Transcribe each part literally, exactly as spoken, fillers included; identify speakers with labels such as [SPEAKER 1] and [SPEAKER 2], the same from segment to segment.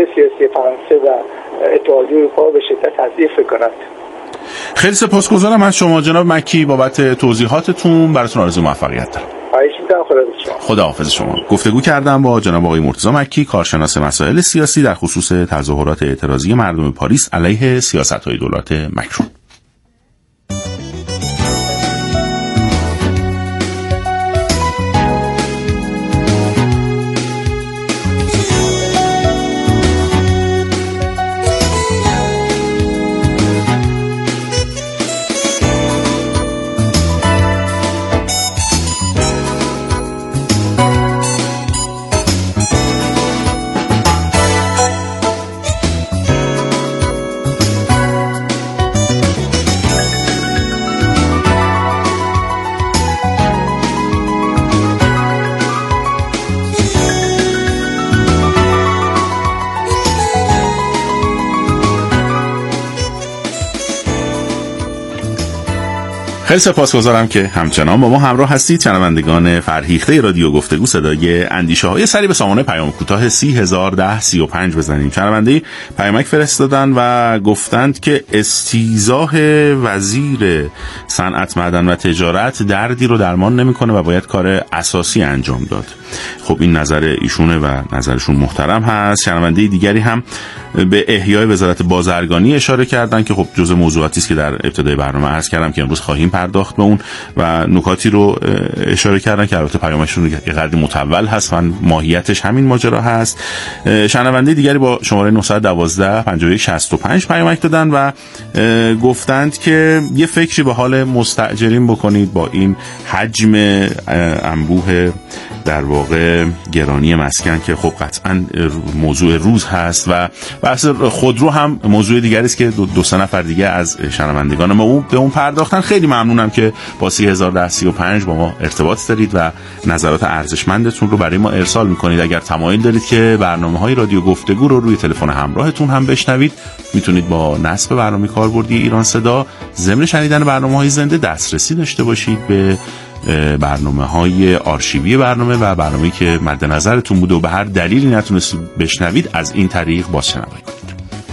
[SPEAKER 1] سیاسی فرانسه و اتحادیه اروپا به شدت تضعیف کند.
[SPEAKER 2] خیلی سپاسگزارم از شما جناب مکی بابت توضیحاتتون. براتون آرزوی موفقیت دارم. خداحافظ شما. گفتگو کردم با جناب آقای مرتضی مکی، کارشناس مسائل سیاسی در خصوص تظاهرات اعتراضی مردم پاریس علیه سیاست‌های دولت مکرون. خیلی سپاسگزارم که همچنان با ما همراه هستید. شنوندگان فرهیخته رادیو گفتگو صدای اندیشه های سری به سامانه پیام کوتاه سی هزار ده سی و پنج بزنیم. شنونده پیامک فرستادن و گفتند که استیضاح وزیر صنعت معدن و تجارت دردی رو درمان نمیکنه و باید کار اساسی انجام داد. خب این نظر ایشونه و نظرشون محترم هست. شنونده دیگری هم به احیای وزارت بازرگانی اشاره کردن که خب جزء موضوعاتی است که در ابتدای برنامه عرض کردم که امروز خواهیم پرداخت به اون و نکاتی رو اشاره کردن که البته پیامشون یه قدری متول هست و ماهیتش همین ماجرا هست. شنونده دیگری با شماره نه یک دو پنج یک شصت و پنج پیامک دادن و گفتند که یه فکری به حال مستاجرین بکنید با این حجم انبوه در واقع گرانی مسکن که خب قطعا موضوع روز هست و بحث خودرو هم موضوع دیگری است که دو, دو سه نفر دیگه از شنوندگان ما به اون پرداختن. خیلی ممنونم که با سی هزار ده سی و پنج با ما ارتباط دارید و نظرات ارزشمندتون رو برای ما ارسال میکنید. اگر تمایل دارید که برنامه‌های رادیو گفتگو رو روی تلفن همراهتون هم بشنوید، میتونید با نصب برنامه کاربردی ایران صدا ضمن شنیدن برنامه‌های زنده دسترسی داشته باشید به برنامه‌های آرشیوی برنامه و برنامه‌ای که مد نظرتون بوده و به هر دلیلی نتونستید بشنوید از این طریق بازشنوی کنید.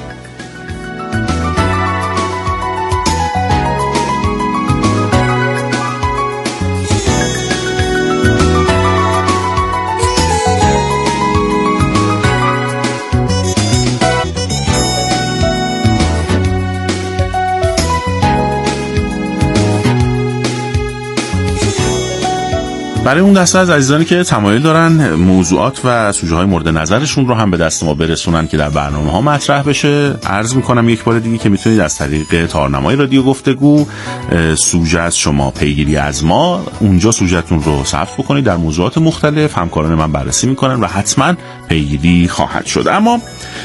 [SPEAKER 2] برای اون دسته از عزیزانی که تمایل دارن موضوعات و سوژه های مورد نظرشون رو هم به دست ما برسونن که در برنامه ها مطرح بشه، عرض میکنم یک بار دیگه که میتونید از طریق تارنمای رادیو گفتگو سوژه از شما پیگیری از ما، اونجا سوژه‌تون رو ثبت بکنید، در موضوعات مختلف همکاران من بررسی میکنن و حتما پیگیری خواهد شد. اما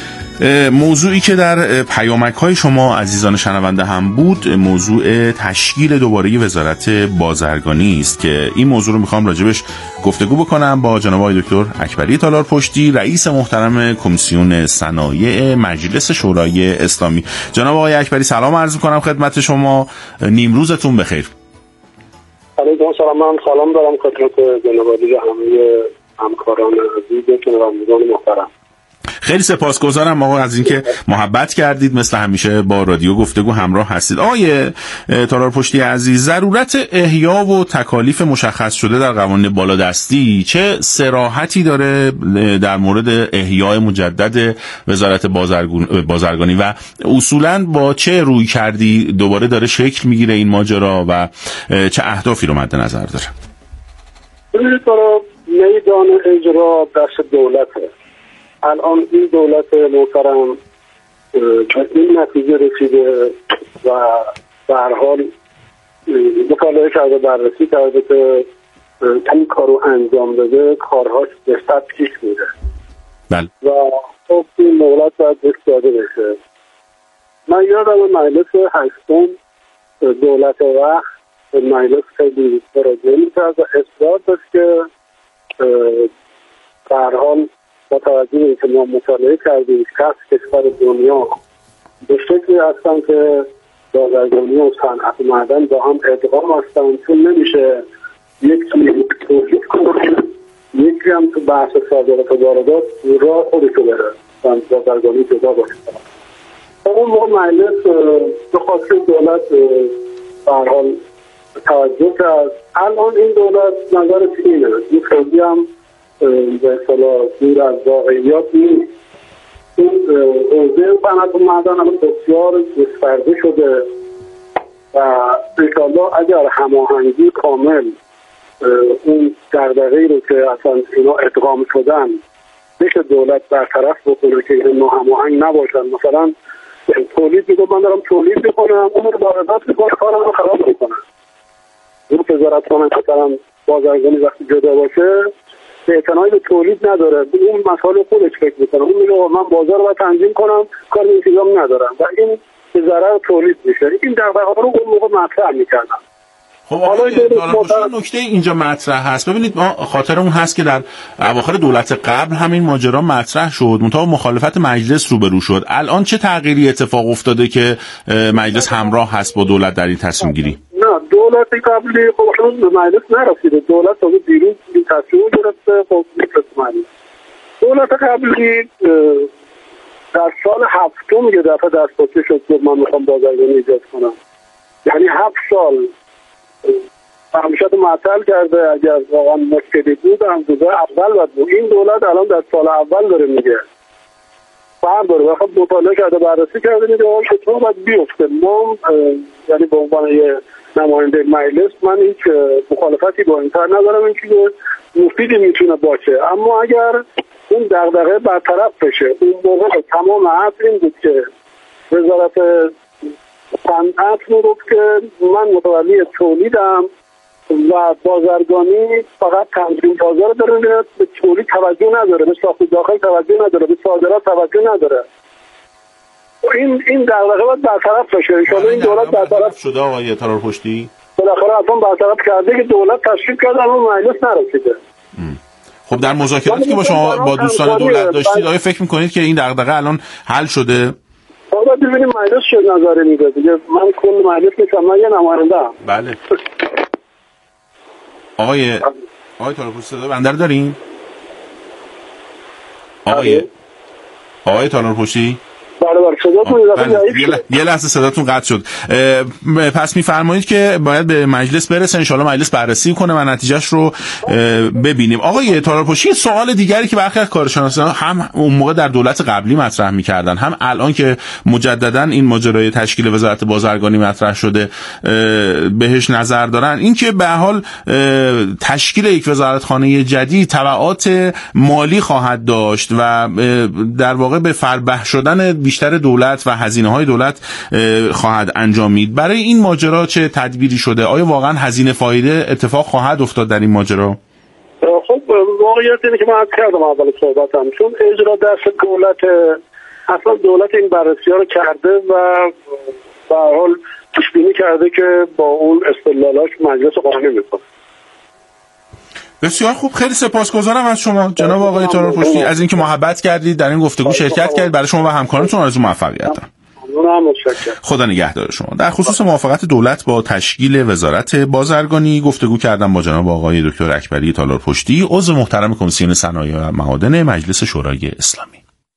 [SPEAKER 2] موضوعی که در پیامک های شما عزیزان شنونده هم بود موضوع تشکیل دوباره وزارت بازرگانی است که این موضوع رو میخوام راجبش گفتگو بکنم با جناب آقای دکتر اکبری تالارپشتی، رئیس محترم کمیسیون صنایع مجلس شورای اسلامی. جناب آقای اکبری سلام عرض میکنم خدمت شما، نیمروزتون بخیر.
[SPEAKER 3] علیکم سلام، من سلام دارم خدمت جناب علی همه همکاران عزیز و شنوندگان محترم.
[SPEAKER 2] خیلی سپاسگزارم آقا از اینکه محبت کردید، مثل همیشه با رادیو گفتگو همراه هستید. آقای تالارپشتی عزیز، ضرورت احیا و تکالیف مشخص شده در قوانین بالادستی چه صراحتی داره در مورد احیای مجدد وزارت بازرگانی و اصولاً با چه روی کردی دوباره داره شکل میگیره این ماجرا و چه اهدافی رو مد نظر داره؟
[SPEAKER 3] ببینید میدان اجرا دست دولته. الان این دولت محترم به این نتیجه رسیده و به هر حال مطالعه کرده، بررسی کرده که این کارو انجام بده کارهاش به صد پیش میره
[SPEAKER 2] بله.
[SPEAKER 3] و خب این مهلت باید بهش داده بشه. من یادم مجلس هشتم دولت وقت مجلس خیلی مراجعه میکرد و اصرار داشت که به هر حال با توجه به اینکه ما مطالعه کردیم کس کشور دنیا به شکلی هستن که بازرگانی و صنعت معدن با هم ادغام هستن، چون نمیشه یک توفیق کنیم یکی هم تو بحث صادرات و واردات راه خودشو بره. مثلا بازرگانی جدا باشه. اون موقع مجلس به خاطر دولت به هر حال توجه کرد. الان این دولت نظر اینه، این خیلی هم به اصطلاح دور از واقعیات نیست. این حوزه صنعت معدن الان بسیار گسترده شده و انشاءالله اگر هماهنگی کامل اون دغدغه‌ای رو که اصلا اینا ادغام شدن بشه دولت برطرف بکنه که اینا هماهنگ نباشن. مثلا تولید میگه من دارم تولید میکنم، اون رو واردات میکنه، کارم رو خراب میکنه. اون وزارت کنن مثلا بازرگانی وقتی جدا باشه اعتنایی به تولید نداره، اون مسائل خودش فکر میکنه. اون میگه من بازار رو تنظیم کنم، کار انتظام ندارم و این به ضرر تولید میشه. این دغدغه‌ها رو اون موقع مطرح میکردن.
[SPEAKER 2] خب آقای دارالپوشی نکته اینجا مطرح هست. ببینید ما خاطر اون هست که در اواخر دولت قبل همین ماجرا مطرح شد، منتها مخالفت مجلس روبرو شد. الان چه تغییری اتفاق افتاده که مجلس همراه هست با دولت در این تصمیم گیری؟
[SPEAKER 3] نه دولت قبلی خب هنوز به مجلس نرسیده. دولت تا دیروز این تصمیم گرفته. خب مجلس دولت قبلی در سال هفتم یه دفعه دستپاچه شد که من میخوام بازرگانی ایجاد کنم. یعنی هفت سال همیشه معطل کرده. اگر واقعا مشکلی بود هم دوزه اول باید بود. این دولت الان در سال اول داره میگه فهم داره و خب مطالعه کرده بررسی کرده میگه آن شطور باید بیفته. ما یعنی به عنوان یه نماینده مجلس من هیچ مخالفتی با این تر ندارم، این چیز مفیدی میتونه باشه. اما اگر اون دغدغه برطرف بشه، اون موقع تمام عصر این بود که وزارت صنعت میگفت که من متولی تولیدم و بازرگانی فقط تنظیم بازار داره، میبیند به تولید توجه نداره، به ساخت داخل توجه نداره، به صادرات توجه نداره. این این دغدغه باید برطرف بشه. ان شاءالله این دولت برطرف
[SPEAKER 2] شده. آقای طلایپشتی
[SPEAKER 3] بالاخره اصلا برطرف کرده که دولت تشکیل کرده اما مجلس نرسیده.
[SPEAKER 2] خب در مذاکراتی که با شما با دوستان دولت داشتید آیا فکر میکنید که این دغدغه الان حل شده؟
[SPEAKER 3] باید ببینیم مجلس چه نظری میده دیگه. من کل مجلس نیستم، من یه نماینده ام.
[SPEAKER 2] بله. آقای آقای طلایپشتی صدا بنده رو دارین؟ آقای آقای طلایپشتی یه لحظه صداتون قطع شد. پس میفرمایید که باید به مجلس برسه، انشالله مجلس بررسی کنه و نتیجهش رو ببینیم. آقای طلایپشتی سوال دیگری که برخی از کارشناسان هم اون موقع در دولت قبلی مطرح میکردن هم الان که مجددا این ماجرای تشکیل وزارت بازرگانی مطرح شده بهش نظر دارن، این که به حال تشکیل یک وزارتخانه جدید تبعات مالی خواهد داشت و در واقع به فربه شدن بیشتر دولت و هزینه‌های دولت خواهد انجامید. برای این ماجرا چه تدبیری شده؟ آیا واقعا هزینه فایده اتفاق خواهد افتاد در این ماجرا؟
[SPEAKER 3] خب واقعیت اینه که من عرض کردم اول صحبتم، چون اجرا دست دولت، اصلا دولت این بررسی‌ها رو کرده و به هر حال پیش بینی کرده که با اون استدلالاش مجلس قانونی میکنه.
[SPEAKER 2] بسیار خوب، خیلی سپاسگزارم از شما جناب آقای طلایپشتی از اینکه محبت کردید در این گفتگو شرکت کردید. برای شما و همکارانتون آرزو موفقیت دارم. خدا نگهدار شما. در خصوص موافقت دولت با تشکیل وزارت بازرگانی گفتگو کردم با جناب آقای دکتر اکبری طلایپشتی، عضو محترم کمیسیون صنایع و معادن مجلس شورای اسلامی.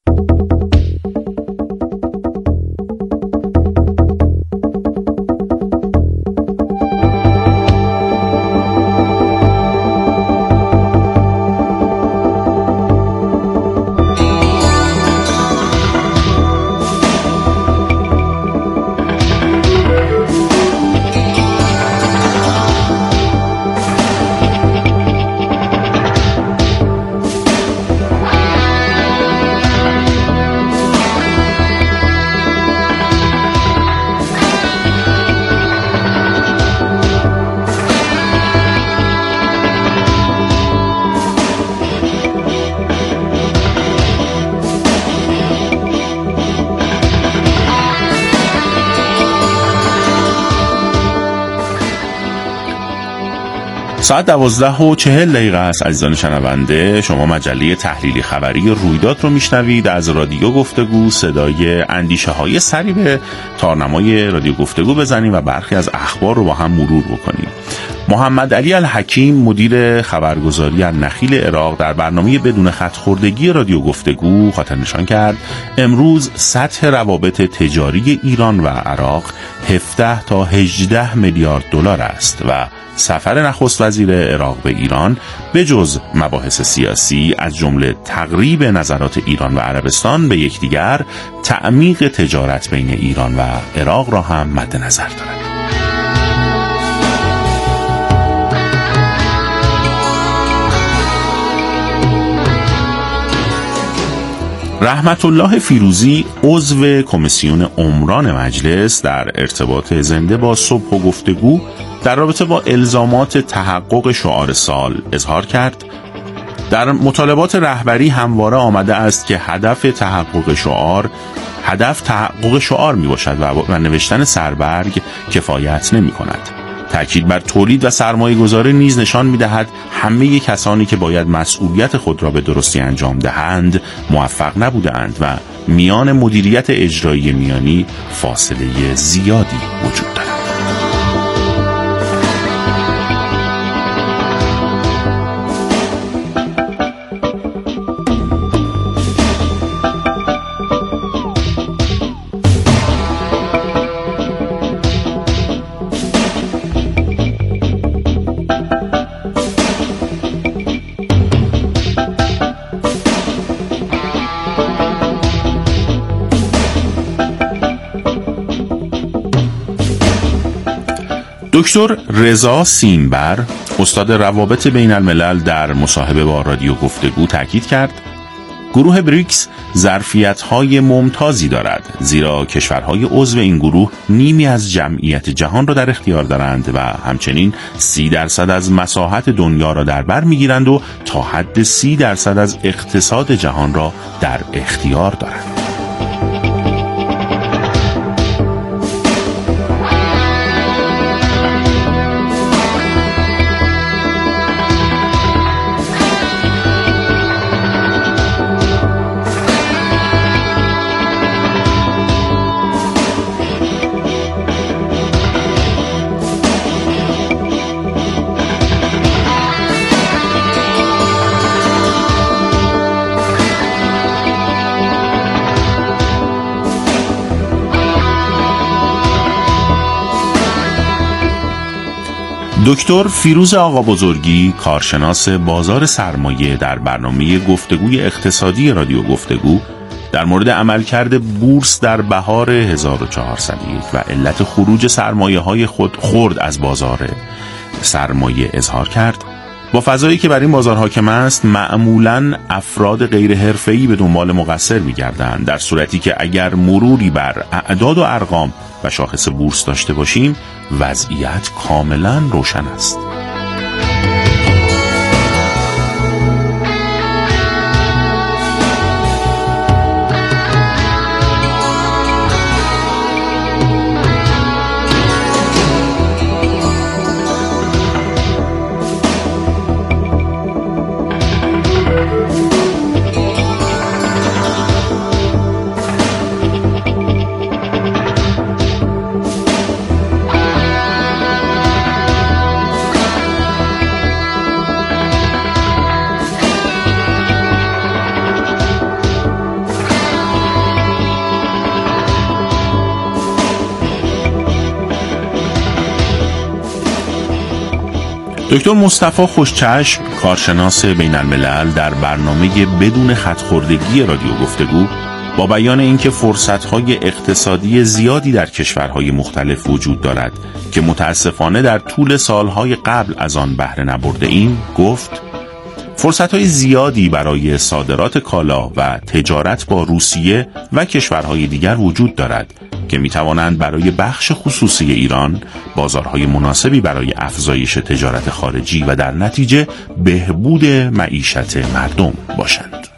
[SPEAKER 2] ساعت دوازده و چهل دقیقه است. عزیزان شنونده، شما مجله تحلیلی خبری رویداد رو میشنوید از رادیو گفتگو، صدای اندیشه های سری به تارنمای رادیو گفتگو بزنیم و برخی از اخبار رو با هم مرور بکنیم. محمد علی الحکیم مدیر خبرگزاری النخیل عراق در برنامه بدون خط‌خوردگی رادیو گفتگو خاطر نشان کرد امروز سطح روابط تجاری ایران و عراق هفده تا هجده میلیارد دلار است و سفر نخست وزیر عراق به ایران به جز مباحث سیاسی از جمله تقریب نظرات ایران و عربستان به یکدیگر تعمیق تجارت بین ایران و عراق را هم مد نظر دارد. رحمت الله فیروزی عضو کمیسیون عمران مجلس در ارتباط زنده با صبح و گفتگو در رابطه با الزامات تحقق شعار سال اظهار کرد در مطالبات رهبری همواره آمده است که هدف تحقق شعار هدف تحقق شعار می باشد و نوشتن سربرگ کفایت نمی کند. تأکید بر تولید و سرمایه گذاری نیز نشان می دهد همه کسانی که باید مسئولیت خود را به درستی انجام دهند موفق نبودند و میان مدیریت اجرایی میانی فاصله زیادی وجود دارد. دکتر رضا سیمبر استاد روابط بین الملل در مصاحبه با رادیو گفتگو تاکید کرد گروه بریکس ظرفیت‌های ممتازی دارد زیرا کشورهای عضو این گروه نیمی از جمعیت جهان را در اختیار دارند و همچنین سی درصد از مساحت دنیا را در بر می‌گیرند و تا حد سی درصد از اقتصاد جهان را در اختیار دارند. دکتر فیروز آقا بزرگی کارشناس بازار سرمایه در برنامه گفتگوی اقتصادی رادیو گفتگو در مورد عملکرد بورس در بهار هزار و چهارصد و یک و علت خروج سرمایه‌های خود خرد از بازار سرمایه اظهار کرد با فضایی که بر این بازار حاکم است معمولاً افراد غیر حرفه‌ای به دنبال مقصر می‌گردند در صورتی که اگر مروری بر اعداد و ارقام و شاخص بورس داشته باشیم وضعیت کاملا روشن است. دکتر مصطفی خوشچشم کارشناس بین الملل در برنامه بدون خط‌خوردگی رادیو گفتگو با بیان اینکه فرصت‌های اقتصادی زیادی در کشورهای مختلف وجود دارد که متاسفانه در طول سالهای قبل از آن بهره نبرده ایم گفت فرصت‌های زیادی برای صادرات کالا و تجارت با روسیه و کشورهای دیگر وجود دارد که می‌توانند برای بخش خصوصی ایران بازارهای مناسبی برای افزایش تجارت خارجی و در نتیجه بهبود معیشت مردم باشند.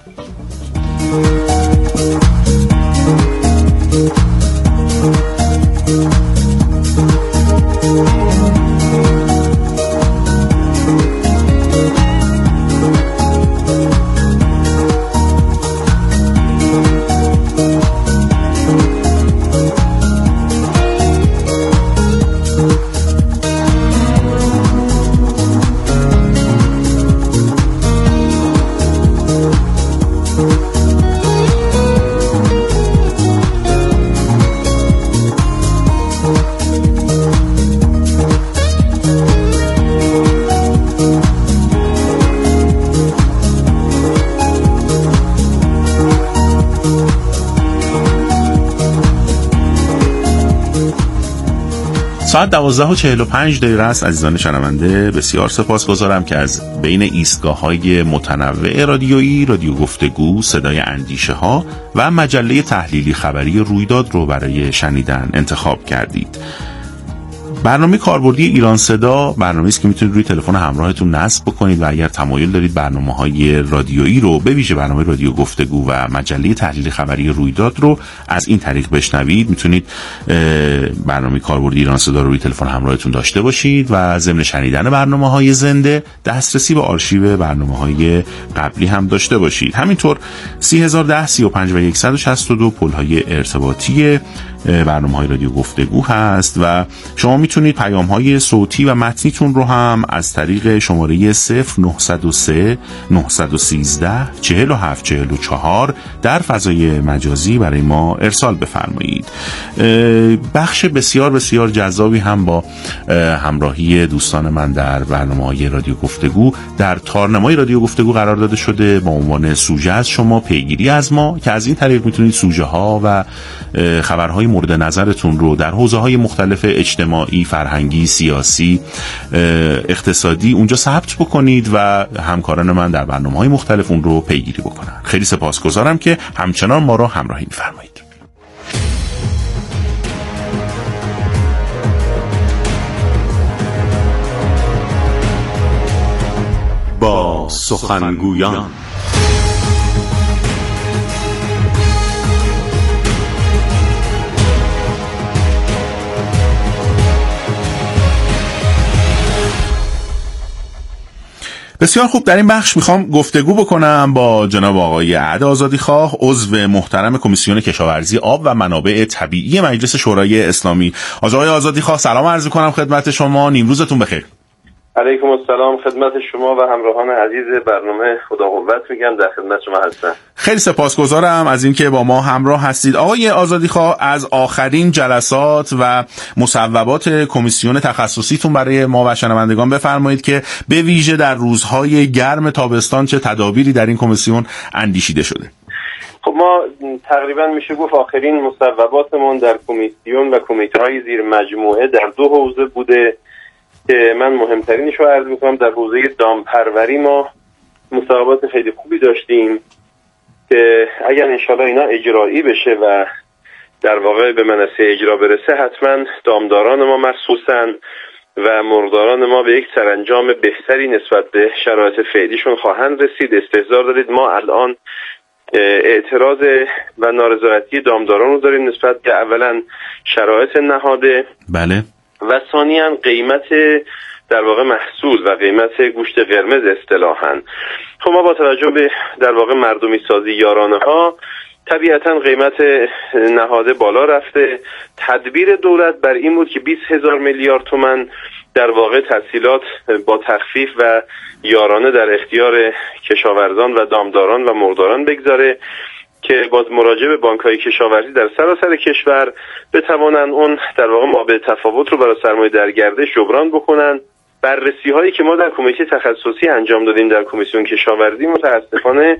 [SPEAKER 2] ساعت دوازده و چهل و پنج دقیقه است. عزیزان شنونده بسیار سپاسگزارم که از بین ایستگاه‌های متنوع رادیویی رادیو گفتگو، صدای اندیشه ها و مجله تحلیلی خبری رویداد رو برای شنیدن انتخاب کردید. برنامه کاربردی ایران صدا برنامه‌ای است که میتونید روی تلفن همراهتون نصب بکنید و اگر تمایل دارید برنامه‌های رادیویی رو به ویژه برنامه رادیو گفتگو و مجله تحلیل خبری رویداد رو از این طریق بشنوید، میتونید برنامه کاربردی ایران صدا رو روی تلفن همراهتون داشته باشید و ضمن شنیدن برنامه‌های زنده دسترسی به آرشیو برنامه‌های قبلی هم داشته باشید. همینطور سه هزار و ده سی و پنج و صد و شصت و دو پل‌های ارتباطی برنامه‌های رادیو گفتگو هست و شما میتونید پیام‌های صوتی و متنیتون رو هم از طریق شماره صفر نه صفر سه نه یک سه چهل و هفت چهل و چهار در فضای مجازی برای ما ارسال بفرمایید. بخش بسیار بسیار جذابی هم با همراهی دوستان من در برنامه‌های رادیو گفتگو در تارنمای رادیو گفتگو قرار داده شده با عنوان سوژه از شما، پیگیری از ما، که از این طریق میتونید سوژه ها و خبرهای مورد نظرتون رو در حوزه‌های مختلف اجتماعی، فرهنگی، سیاسی، اقتصادی اونجا ثبت بکنید و همکاران من در برنامه‌های مختلف اون رو پیگیری بکنن. خیلی سپاسگزارم که همچنان ما رو همراهی می‌فرمایید. با سخنگویان بسیار خوب. در این بخش میخوام گفتگو بکنم با جناب آقای اعد آزادیخواه، عضو محترم کمیسیون کشاورزی، آب و منابع طبیعی مجلس شورای اسلامی. آقای آزادیخواه سلام عرض میکنم خدمت شما، نیمروزتون بخیر.
[SPEAKER 4] علیکم السلام خدمت شما و همراهان عزیز برنامه، خدا قوت میگم، در خدمت شما هستم.
[SPEAKER 2] خیلی سپاسگزارم از اینکه با ما همراه هستید. آقای آزادیخواه، از آخرین جلسات و مصوبات کمیسیون تخصصیتون برای ما و شنوندگان بفرمایید که به ویژه در روزهای گرم تابستان چه تدابیری در این کمیسیون اندیشیده شده.
[SPEAKER 4] خب ما تقریبا میشه گفت آخرین مصوباتمون در کمیسیون و کمیته‌های زیر مجموعه در دو حوزه بوده که من مهمترینش رو عرض میکنم. در حوزه دامپروری ما مصوبات خیلی خوبی داشتیم که اگر انشالله اینا اجرایی بشه و در واقع به منصه اجرا برسه، حتما دامداران ما مخصوصا و مرغداران ما به یک سرانجام بهتری نسبت به شرایط فعلیشون خواهند رسید. استحضار دارید ما الان اعتراض و نارضایتی دامداران رو داریم نسبت به اولا شرایط نهاده،
[SPEAKER 2] بله، و
[SPEAKER 4] ثانیاً قیمت در واقع محصول و قیمت گوشت قرمز اصطلاحاً. خب ما با توجه به در واقع مردمی سازی یارانه ها طبیعتاً قیمت نهاده بالا رفته. تدبیر دولت بر این بود که بیست هزار میلیارد تومان در واقع تسهیلات با تخفیف و یارانه در اختیار کشاورزان و دامداران و مرغداران بگذاره که باز مراجعه به بانک‌های کشاورزی در سراسر کشور بتوانند اون در واقع مابع تفاوت رو برای سرمایه در گردش جبران بکنن. بررسی هایی که ما در کمیته تخصصی انجام دادیم در کمیسیون کشاورزی متاسفانه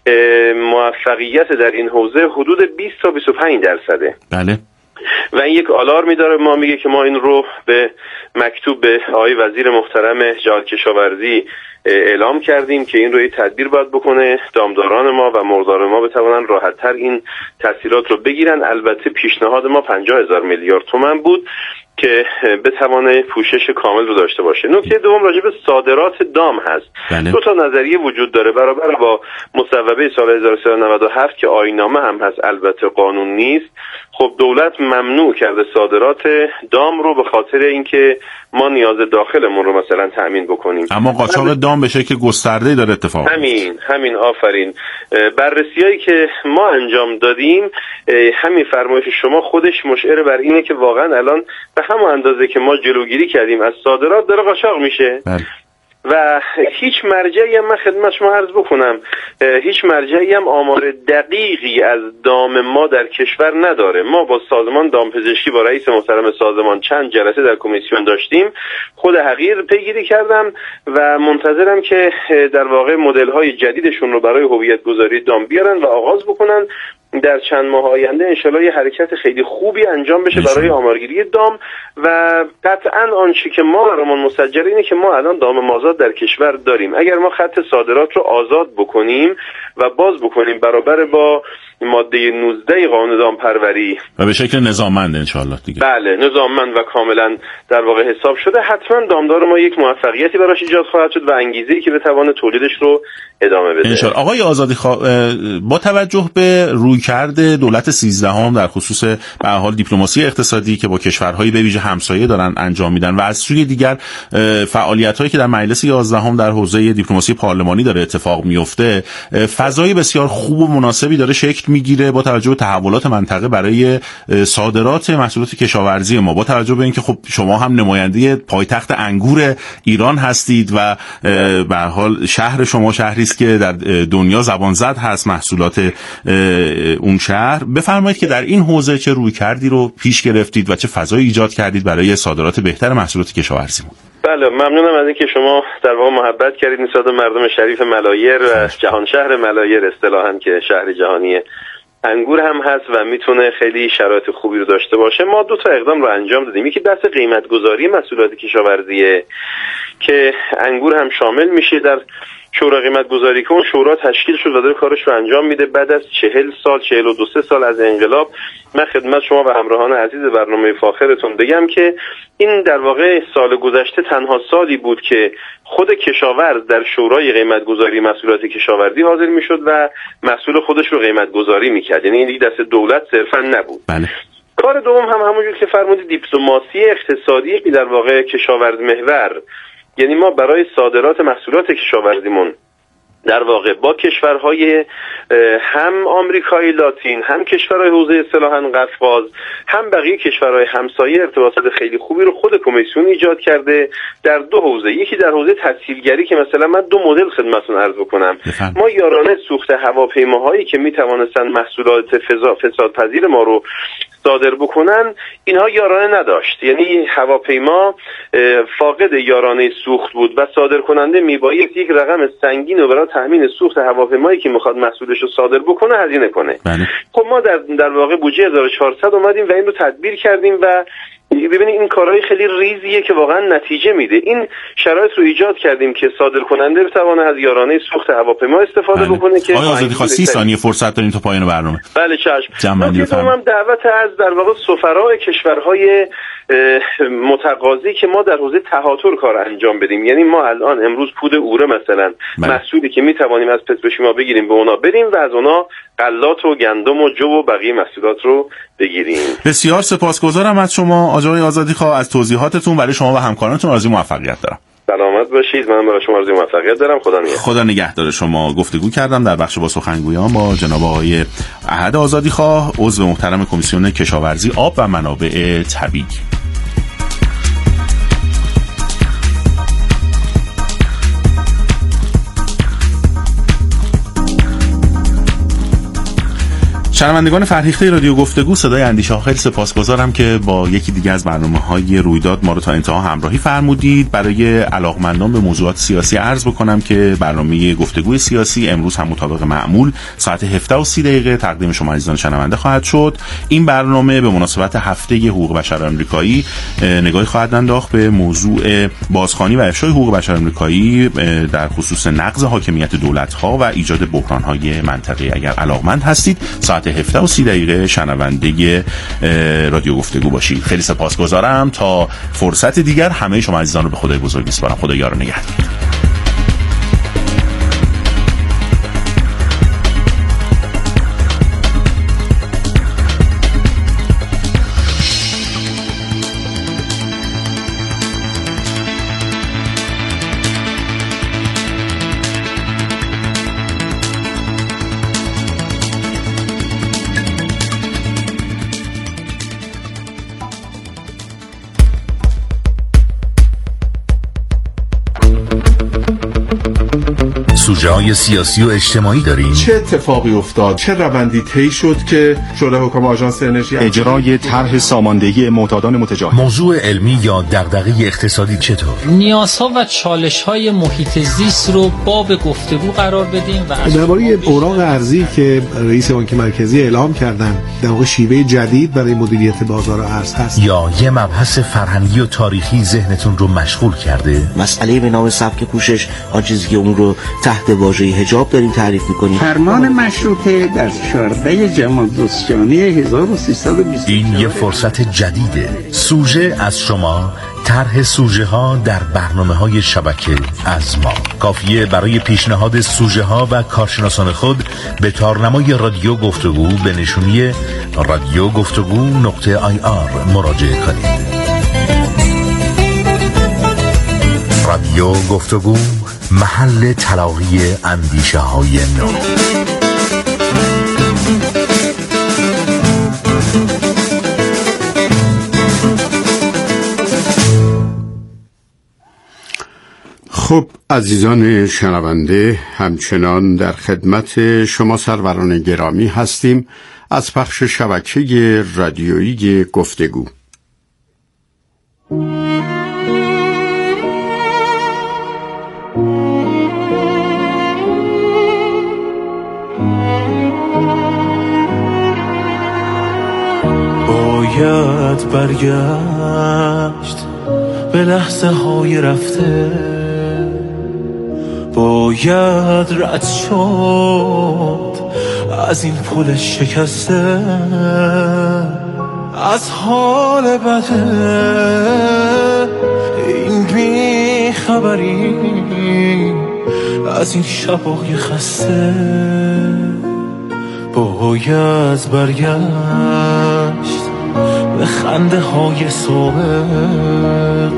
[SPEAKER 4] موفقیت در این حوزه حدود بیست تا بیست و پنج درصده.
[SPEAKER 2] بله.
[SPEAKER 4] و این یک آلارمی داره، ما میگه که ما این رو به مکتوب به آقای وزیر محترم جهاد کشاورزی اعلام کردیم که این رو یه تدبیر باید بکنه، دامداران ما و مرغدار ما بتوانن راحت‌تر این تسهیلات رو بگیرن. البته پیشنهاد ما پنجاه هزار میلیارد تومان بود که بتوانه پوشش کامل رو داشته باشه. نکته دوم راجع به صادرات دام هست.
[SPEAKER 2] بله.
[SPEAKER 4] دو تا نظریه وجود داره برابر با مصوبه سال هزار و سیصد و نود و هفت که آیین‌نامه هم هست، البته قانون نیست. خب دولت ممنوع کرده صادرات دام رو به خاطر اینکه ما نیاز داخلمون رو مثلا تأمین بکنیم،
[SPEAKER 2] اما قاچاق دام به شکل گسترده‌ای داره اتفاق میفته.
[SPEAKER 4] همین همین آفرین. بررسیایی که ما انجام دادیم، همین فرمایش شما خودش مشعر بر اینه که واقعا الان به همون اندازه که ما جلوگیری کردیم از صادرات داره قاچاق میشه.
[SPEAKER 2] بله.
[SPEAKER 4] و هیچ مرجعی هم من خدمت شما عرض بکنم، هیچ مرجعی هم آمار دقیقی از دام ما در کشور نداره. ما با سازمان دامپزشکی با رئیس محترم سازمان چند جلسه در کمیسیون داشتیم، خود حقیر پیگیری کردم و منتظرم که در واقع مدل های جدیدشون رو برای هویت گذاری دام بیارن و آغاز بکنن در چند ماه آینده انشالله یه حرکت خیلی خوبی انجام بشه برای آمارگیری دام و قطعا آنچه که ما برامون مسجل اینه که ما الان دام مازاد در کشور داریم. اگر ما خط صادرات رو آزاد بکنیم و باز بکنیم برابر با ماده نوزده قانون دامپروری
[SPEAKER 2] و به شکل نظاممند انشالله دیگه،
[SPEAKER 4] بله نظاممند و کاملا در واقع حساب شده، حتما دامدار ما یک موفقیتی براش ایجاد خواهد شد و انگیزه‌ای که بتوانه تولیدش رو ادامه بده انشالله.
[SPEAKER 2] آقای آزادی خوا... با توجه به رویکرد دولت سیزدهم در خصوص به هر حال دیپلماسی اقتصادی که با کشورهای به ویژه همسایه دارن انجام میدن و از سوی دیگر فعالیت‌هایی که در مجلس یازدهم در حوزه دیپلماسی پارلمانی داره اتفاق میفته، فضای بسیار خوب و مناسبی داره شکل میگیره با توجه به تحولات منطقه برای صادرات محصولات کشاورزی ما، با توجه به اینکه خب شما هم نماینده پایتخت انگور ایران هستید و به هر حال شهر شما شهری است که در دنیا زبان زد هست محصولات اون شهر. بفرمایید که در این حوزه چه رویکردی رو پیش گرفتید و چه فضایی ایجاد کردید برای صادرات بهتر محصولات کشاورزی ما؟
[SPEAKER 4] بله ممنونم از اینکه شما در واقع محبت کردید نسبت به مردم شریف ملایر و جهان شهر ملایر اصطلاحاً که شهر جهانی انگور هم هست و میتونه خیلی شرایط خوبی رو داشته باشه. ما دو تا اقدام رو انجام دادیم، یکی بحث قیمت گذاری محصولات کشاورزیه که انگور هم شامل میشه در شورا قیمت گذاری که اون شورا تشکیل شد و داره کارش رو انجام میده بعد از چهل سال چهل و دو سه سال از انقلاب. من خدمت شما و همراهان عزیز برنامه فاخرتون بگم که این در واقع سال گذشته تنها سالی بود که خود کشاورز در شورای قیمت گذاری محصولات کشاورزی حاضر میشد و محصول خودش رو قیمت گذاری میکرد، یعنی این دست دولت صرفا نبود.
[SPEAKER 2] بله.
[SPEAKER 4] کار دوم هم همونجور که فرمودید دیپلماسی اقتصادی که در واقع کشاورز محور، یعنی ما برای صادرات محصولات کشاورزیمون در واقع با کشورهای هم آمریکای لاتین، هم کشورهای حوزه اصطلاحاً قفقاز، هم بقیه کشورهای همسایه ارتباطات خیلی خوبی رو خود کمیسیون ایجاد کرده در دو حوزه. یکی در حوزه تسهیلگری که مثلا من دو مدل خدمتتون عرض بکنم. بفهم. ما یارانه سوخت هواپیماهایی که میتوانستن محصولات فسادپذیر ما رو صادر بکنن اینها یارانه نداشت، یعنی هواپیما فاقد یارانه سوخت بود و صادر کننده میبایست یک رقم سنگین رو برای تامین سوخت هواپیمایی که میخواد محصولش رو صادر بکنه هزینه کنه. بله. خب ما در در واقع بودجه هزار و چهارصد اومدیم و این رو تدبیر کردیم و ببینید این کارهای خیلی ریزیه که واقعا نتیجه میده. این شرایط رو ایجاد کردیم که صادر کننده بتونه از یارانه سوخت هواپیما استفاده بله. بکنه که
[SPEAKER 2] آقای آزادی خواست سی ثانیه فرصت داریم تا پایان برنامه.
[SPEAKER 4] بله چشم. من هم دعوت از در واقع سفرای کشورهای متقاضی که ما در حوزه تهاتر کار انجام بدیم، یعنی ما الان امروز پود اوره مثلا بله. محصولی که میتوانیم از پتروشیما بگیریم به اونا بریم و از اونا غلات و گندم و جو و بقیه محصولات رو بگیریم.
[SPEAKER 2] بسیار سپاسگزارم از شما آقای آزادی خواه از توضیحاتتون. برای شما و همکارانتون آرزوی موفقیت دارم.
[SPEAKER 4] سلامت باشید. من برای شما آرزوی موفقیت دارم. خدا نگهدار.
[SPEAKER 2] خدا نگهدار شما. گفتگو کردم در بخش با سخنگویان با جناب آقای احد آزادی خواه، عضو محترم کمیسیون کشاورزی، آب و منابع طبیعی. شنوندگان فرهیخته رادیو گفتگو صدای اندیشه ها، خیلی سپاسگزارم که با یکی دیگه از برنامه‌های رویداد ما رو تا انتها همراهی فرمودید. برای علاقمندان به موضوعات سیاسی عرض بکنم که برنامه گفتگوی سیاسی امروز هم مطابق معمول ساعت هفده و سی دقیقه تقدیم شما عزیزان شنونده خواهد شد. این برنامه به مناسبت هفته حقوق بشر آمریکایی نگاهی خواهد انداخت به موضوع بازخوانی و افشای حقوق بشر آمریکایی در خصوص نقض حاکمیت دولت‌ها و ایجاد بحران‌های منطقه‌ای. اگر علاقمند هستید ساعت هفده و سی دقیقه شنونده رادیو گفتگو باشید. خیلی سپاسگزارم. تا فرصت دیگر همه شما عزیزان رو به خدای بزرگ میسپارم. خدا یار و نگهدار.
[SPEAKER 5] سوژه‌های سیاسی و اجتماعی داریم.
[SPEAKER 2] چه اتفاقی افتاد؟ چه روندی طی شد که شورای حکام آژانس انرژی
[SPEAKER 6] اجرای طرح ساماندهی معتادان متجاهل؟
[SPEAKER 5] موضوع علمی یا دغدغه اقتصادی چطور؟
[SPEAKER 7] نیازها و چالش‌های محیط زیست رو باب گفتگو قرار بدیم و
[SPEAKER 8] درباره اوراق ارزی که رئیس بانک مرکزی اعلام کردن در واقع شیوه جدید برای مدیریت بازار ارز هست.
[SPEAKER 5] یا یه مبحث فرهنگی و تاریخی ذهنتون رو مشغول کرده؟
[SPEAKER 9] مسئله به نام سبک پوشش، آن چیزی که اون رو تحت واژه حجاب داریم تعریف می‌کنیم.
[SPEAKER 10] فرمان مشروطه در چهاردهم جمادی هزار و سیصد و بیست و چهار.
[SPEAKER 5] این یه فرصت جدیده. سوژه از شما، طرح سوژه ها در برنامه های شبکه از ما. کافیه برای پیشنهاد سوژه ها و کارشناسان خود به تارنمای رادیو گفتگو به نشونی رادیو گفتگو نقطه آی آر مراجعه کنید. رادیو گفتگو، محل تلاقی اندیشه های نو.
[SPEAKER 11] خب عزیزان شنونده، همچنان در خدمت شما سروران گرامی هستیم از پخش شبکه رادیویی گفتگو.
[SPEAKER 12] باید برگشت به لحظه های رفته، باید رد شد از این پل شکسته، از حال بده این بی خبری، از این شبای خسته. باید برگشت به خنده های سابق،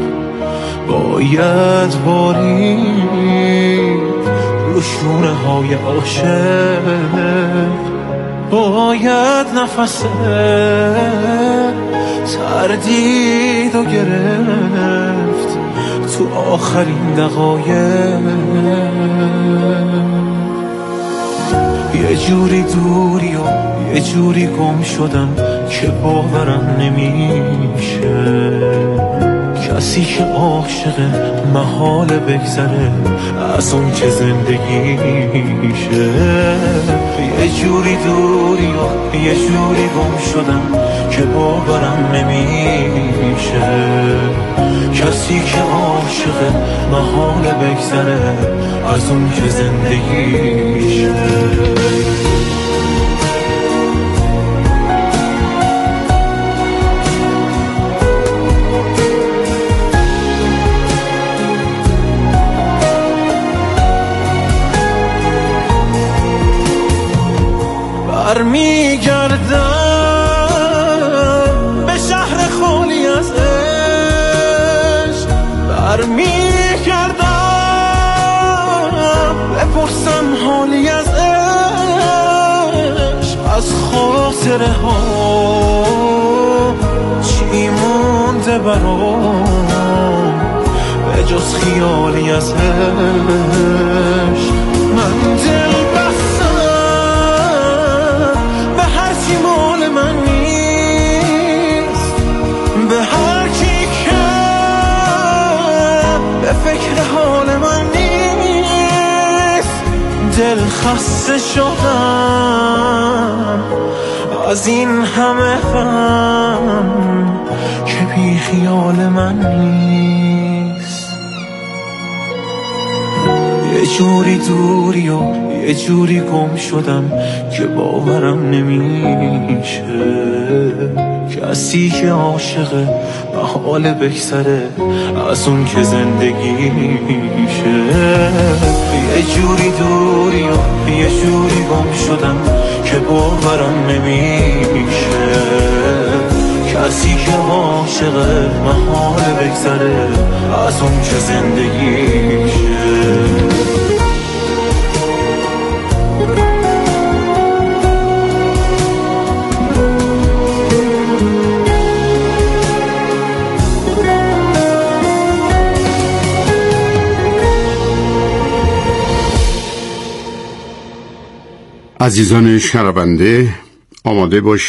[SPEAKER 12] باید بارید رو شونه های عاشق، باید نفس تردید و گرفت تو آخرین دقایق. یه جوری دوری و یه جوری گم شدم که باورم نمیشه، کسی که عاشق محال بگذره از اون که زندگیشه. یه جوری دوری و یه جوری گم شدم که باورم نمیشه، کسی که عاشق محال بگذره از اون که زندگیشه. برمیگردم به شهر خالی از عشق، برمیگردم بپرسم حالی از عشق، از خاطره ها چی مونده برام به جز خیالی از عشق. من دل مال من نیست، به هر کی که به فکر حال من نیست. دل خسته شدم از این همه غم که بی خیال من نیست. یه جوری دوری و یه جوری گم شدم که باورم نمیشه، کسی که عاشق محال بگذره از اون که زندگیشه. یه جوری دوری و یه جوری گم شدم که باورم نمیشه، کسی که عاشق محال بگذره از اون که زندگیشه.
[SPEAKER 11] عزیزان شنونده، آماده باشید